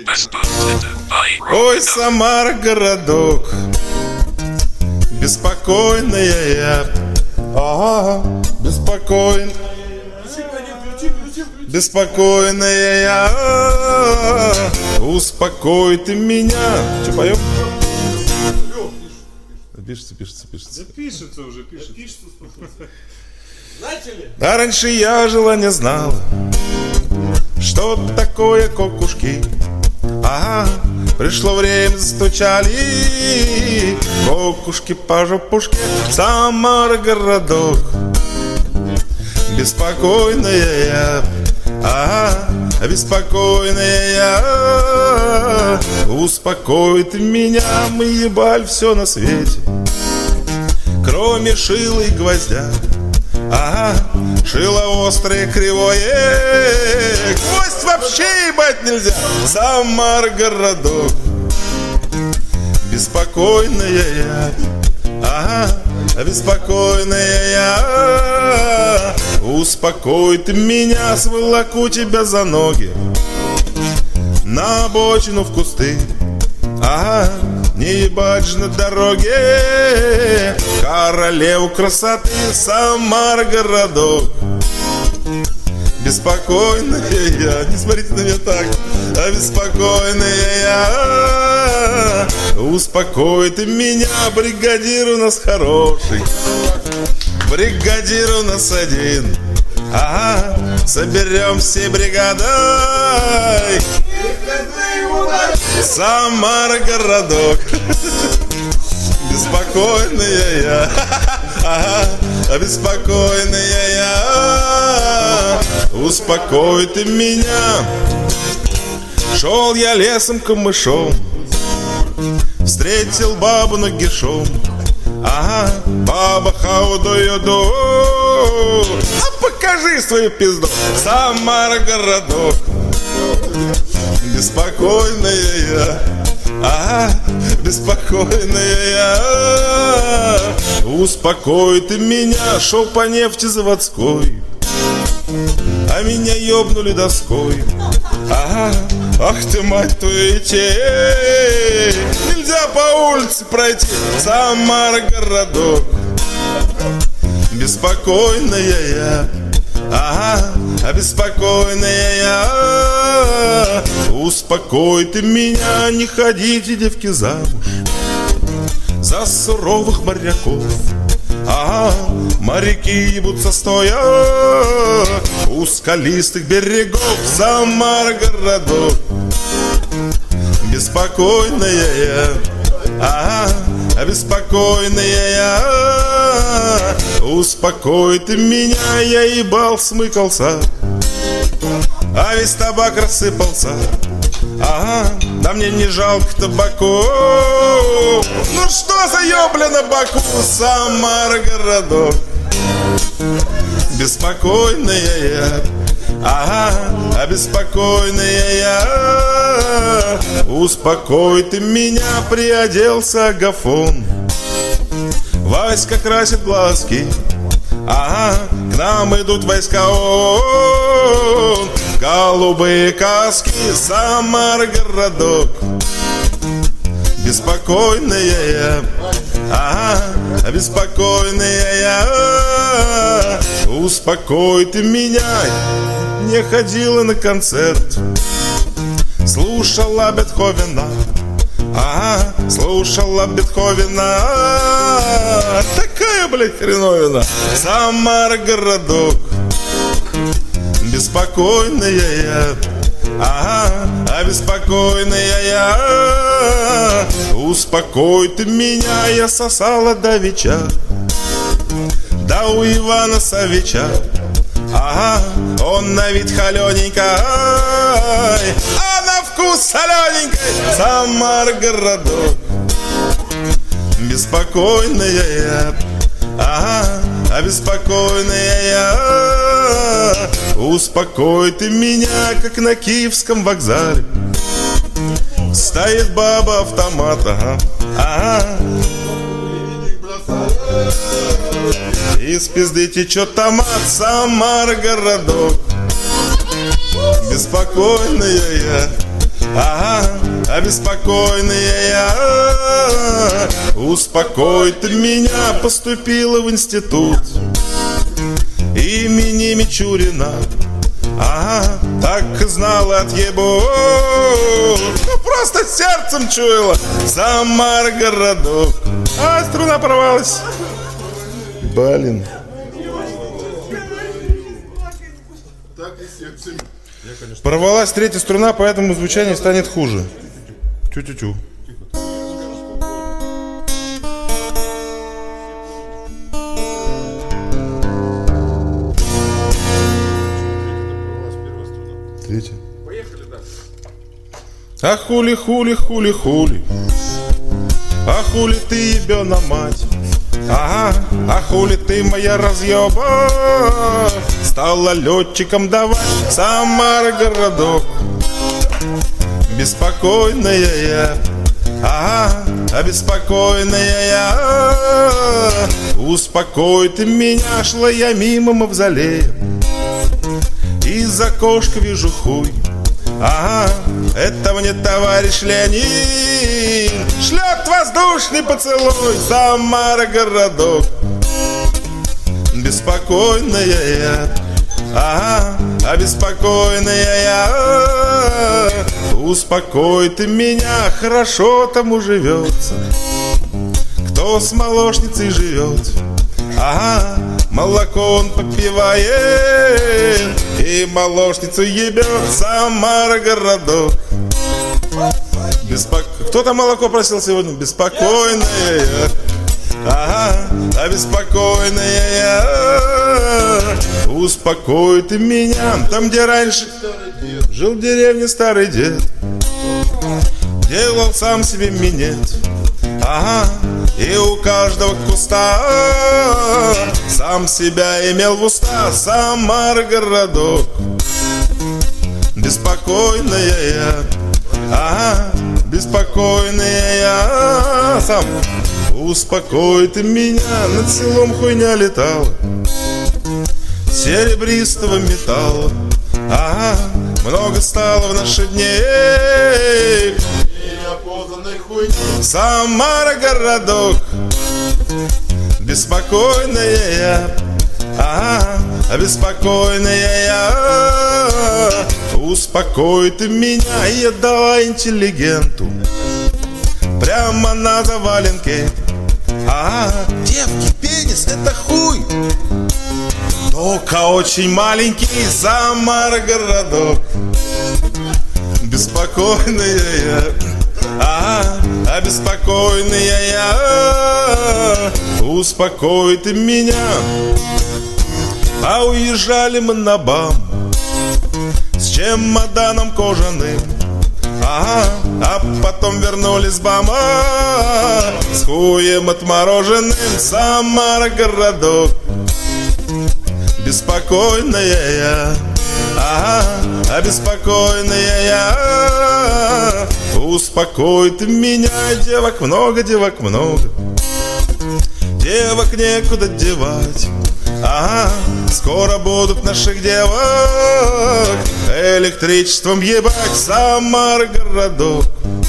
Ой, Самара, городок, беспокойная я. Ага, беспокойная. Беспокойная я. Успокой ты меня. Че, поем? Пишется. Да пишется уже, пишется. Начали? А раньше я жила, не знала, что такое кукушки. Ага, пришло время, застучали кукушки по жопушке. Самара, городок, беспокойная я. Ага, беспокойная я. Успокой ты меня, мы ебали все на свете, кроме шила и гвоздя. Ага, шило острое, кривое, гвоздь вообще ебать нельзя. Самара, городок, беспокойная я. Ага, беспокойная я. Успокой ты меня, сволоку тебя за ноги на обочину в кусты. Ага, не ебать же на дороге королеву красоты. Самара, городок, беспокойная я. Не смотрите на меня так. А беспокойная я. Успокой ты меня, бригадир у нас хороший, бригадир у нас один. Ага, соберем все бригадой. Самара, городок, беспокойная я. Ага, беспокойная я. Успокой ты меня. Шел я лесом камышом, встретил бабу нагишом. Ага, баба, how do you do? А покажи свою пизду. Самара, городок, беспокойная я. Ага, беспокойная я. Успокой ты меня. Шел по нефти заводской, а меня ёбнули доской. Ага, ах ты, мать твою, идти нельзя по улице пройти. Самара, городок, беспокойная я. Ага, беспокойная я. Успокой ты меня. Не ходите, девки, замуж за суровых моряков. Ага, моряки ебутся стоя у скалистых берегов. Самара, городок, беспокойная я. Ага, беспокойная я. Успокой ты меня. Я ебал, смыкался, а весь табак рассыпался. Ага, да мне не жалко табаку. Ну что за ёбля на боку? Самара, городок, беспокойная я. Ага, беспокойная я. Успокой ты меня. Приоделся Агафон, Васька красит глазки. Ага, к нам идут войска, он, голубые каски. Самара, городок, беспокойная я. Ага, беспокойная я. Успокой ты меня. Не ходила на концерт, слушала Бетховена. Ага, слушала Бетховена. Такая, блядь, хреновина. Самара, городок, беспокойная я. Ага, беспокойная я. Успокой ты меня. Я сосала давеча, да у Ивана Савича. Ага, он на вид холененький, а на вкус солененький. Самара, городок, беспокойная я. Ага, беспокойная я. Успокой ты меня. Как на Киевском вокзале стоит баба автомат. Ага, из пизды течет томат. Самара, городок, беспокойная я. ага, обеспокоенная я. Успокой ты меня, поступила в институт имени Мичурина. Ага, так и знала, отъебу. Ну просто сердцем чуяла. Самара городок. А, струна порвалась. Блин. Порвалась третья струна, поэтому звучание станет хуже. Тю-тю-тю. Третья. Поехали дальше. А хули, хули, хули, хули. А хули ты ебена мать. Ага, а хули ты моя разъеба. Стала летчиком давать. Самара городок. Беспокойная я. Ага, обеспокоенная я. Успокой ты меня, шла я мимо мавзолея. Из окошка вижу хуй. Ага, это мне товарищ Леонид шлет воздушный поцелуй. Самара городок. Беспокойная я. Ага, обеспокоенная я. Успокой ты меня, хорошо тому живется. Кто с молочницей живет. Ага, молоко он попивает и молочницу ебет. Самара городок. Кто там молоко просил сегодня? Беспокойная я. Ага, обеспокоенная я. Успокой ты меня. Там, где раньше жил в деревне старый дед, делал сам себе минет. Ага, и у каждого куста сам себя имел в уста. Самара городок. Беспокойная я. Ага, беспокойная я. Сам. Успокой ты меня, над селом хуйня летала серебристого металла. Ага, много стало в наши дни неопознанной хуйни. Самара городок. Беспокойная я. Ага, беспокойная я. Успокой ты меня, я дала интеллигенту прямо на заваленке. Ага, девки, пенис это хуй, только очень маленький. Самара городок. Беспокойная я. Ага, обеспокоенная я. Успокой ты меня. А уезжали мы на БАМ с чемоданом кожаным. Ага, а потом вернулись с БАМа с хуем отмороженным. Самара городок. Беспокойная я. Ага, обеспокоенная я. Успокой ты меня, девок много, девок много. Девок некуда девать. Ага, скоро будут наших девок электричеством ебать. Самара городок.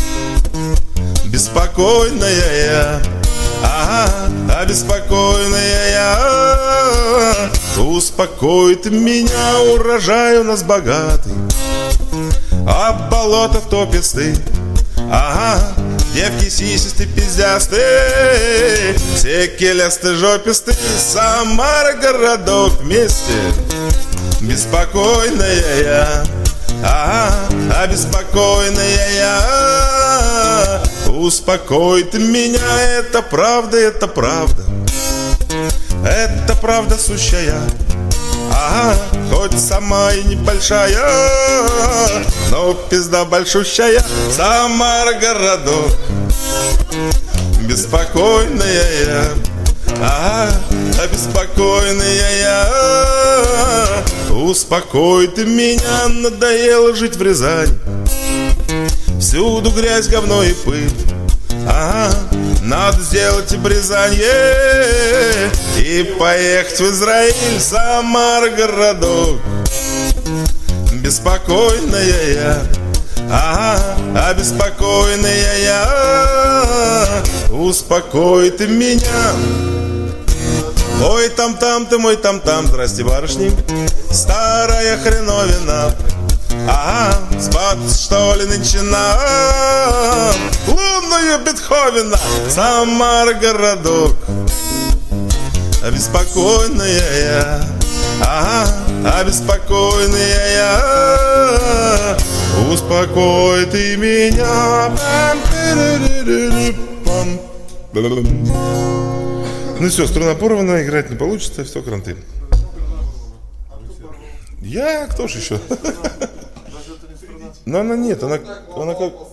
Беспокойная я. Ага, обеспокоенная я. Успокой ты меня, урожай у нас богатый, а болото тописты. Ага, девки сисисты, пиздясты, все келясты, жописты. Самара городок вместе. Беспокойная я. Ага, обеспокоенная я. Успокой ты меня, это правда, это правда. Это правда сущая. Ага, хоть сама и небольшая, но пизда большущая. Самара городок. Беспокойная я. Ага, обеспокоенная я. Успокой ты меня, надоело жить в Рязани. Всюду грязь, говно и пыль. Ага, надо сделать обрезание и поехать в Израиль. Самара городок. Беспокойная я. Ага, обеспокоенная я, успокой ты меня. Ой, там-там ты мой там-там, здрасте, барышни, старая хреновина. Ага, спать что ли нынче нам? Лунную Бетховена, Самара городок. Обеспокоенная я, ага, обеспокоенная я, успокой ты меня. Ну все, струна порвана, играть не получится, все, кранты. Я, кто ж еще? Но она нет, она как...